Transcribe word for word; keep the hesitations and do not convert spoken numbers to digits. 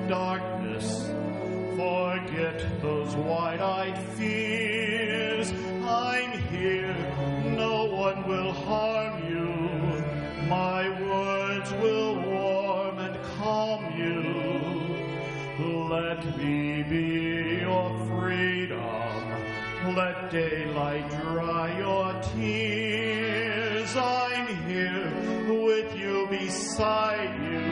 darkness. Forget those wide-eyed fears. I'm here, no one will harm you. My words will warm and calm you. Let me be your freedom. Let daylight dry your tears. I'm here with you, beside you.